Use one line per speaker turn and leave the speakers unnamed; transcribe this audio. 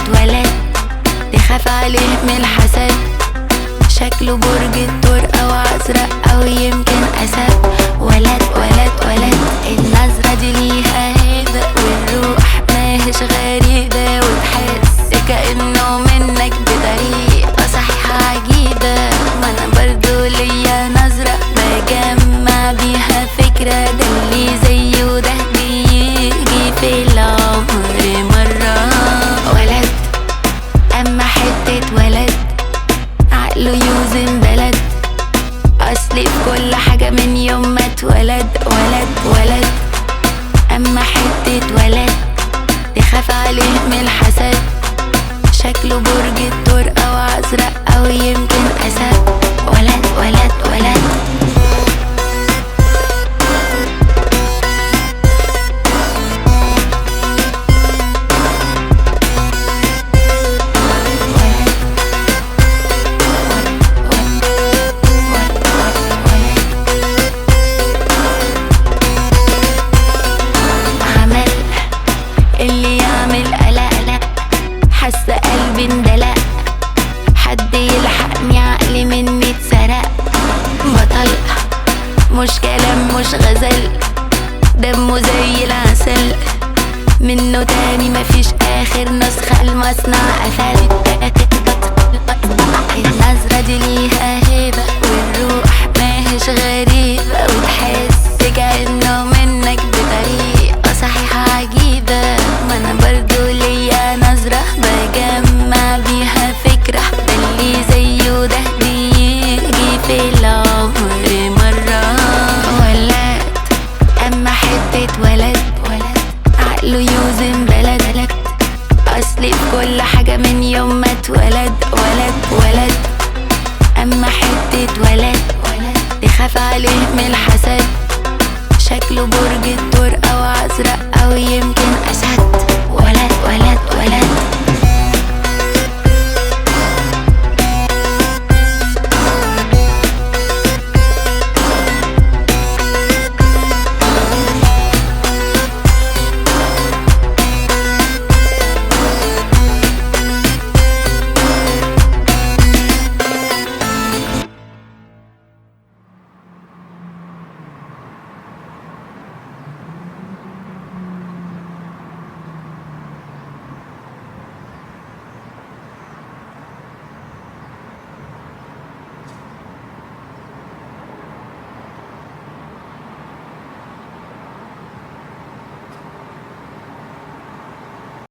اتولد تخاف عليه من الحسد، شكله برج الثور او عذراء او يمكن اسد. ولد ولد ولد النظرة دي ليها هيبة والروح ماهيش غريبة، وتحس كأنه منك بطريقة صحيحة عجيبة. ما انا برضو ليا نظرة بجمع بيها فكرة، ده اللي زيه وده بيجي في العمر مرة. ولد اما حتة ولد عقله يوزن بلد، اصلي في كل حاجة من يوم ما اتولد. ولد ولد اما حتة ولد تخاف عليه من الحسد، شكله برج الثور او عذراء او يمكن اسد. ولد ولد ولد اللي يعمل قلق، حاسه قلبي اندلق، حد يلحقني عقلي مني اتسرق. بطل مش كلام مش غزل، دمه زي العسل، منه تاني مفيش اخر نسخة، المصنع قفل. النظرة دي ليها هيبة والروح ماهيش غريبة، وتحس كأنه منك بطريقة صحيحة عجيبة. ما انا برضو ليا نظرة بجمع بيها فكرة، ده اللي زيه وده بيجي في العمر مرة. ولد اما حتة ولد عقله يوزن بلد، اصلي في كل حاجة من يوم ما اتولد. ولد ولد اما حتة ولد تخاف عليه من الحسد، شكله برج الثور او عذراء او يمكن اسد.